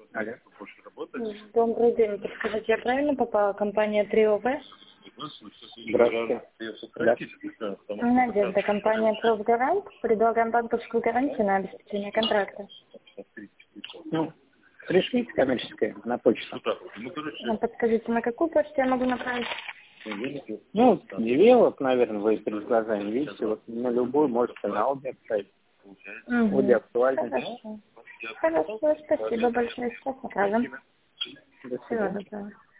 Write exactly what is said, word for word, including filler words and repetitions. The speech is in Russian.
Алло. Добрый день. Подскажите, я правильно попала? Компания три о вэ? Здравствуйте. Да. Надежда, компания «Профгарант». Предлагаем банковскую гарантию на обеспечение контракта. Ну, пришлите коммерческое на почту. А подскажите, на какую почту я могу направить? Ну, девелоп, наверное, вы перед глазами видите. Вот на любую можете на обе отправить. Угу. Обе актуальны. Хорошо. Хорошо, спасибо большое. Сейчас покажем. До Всего свидания. доброго.